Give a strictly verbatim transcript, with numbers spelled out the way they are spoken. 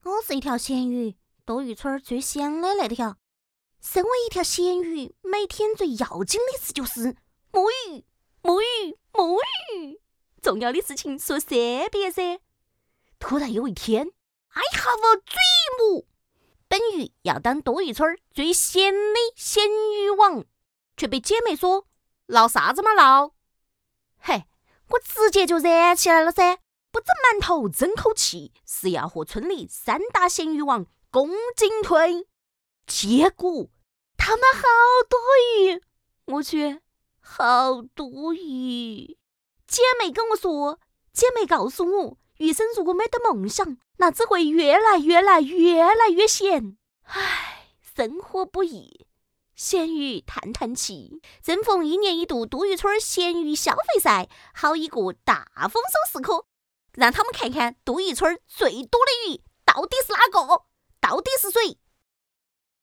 我是一条咸鱼，多鱼村最咸的那条。身为一条咸鱼，每天最要紧的事就是摸鱼、摸鱼、摸鱼。重要的事情说三遍噻。突然有一天 ，I have a dream， 本鱼要当多鱼村最咸的咸鱼王，却被姐妹说闹啥子嘛闹？嘿，我直接就燃起来了噻！不整馒头，争口气，是要和村里三大咸鱼王共进退。结果他们好多鱼，我去，好多鱼！姐妹跟我说，姐妹告诉我，余生如果没得梦想，那只会越来越来越来越咸。唉，生活不易。咸鱼叹叹气，正逢一年一度多鱼村咸鱼消费赛，好一个大丰收时刻，让他们看看多鱼村最多的鱼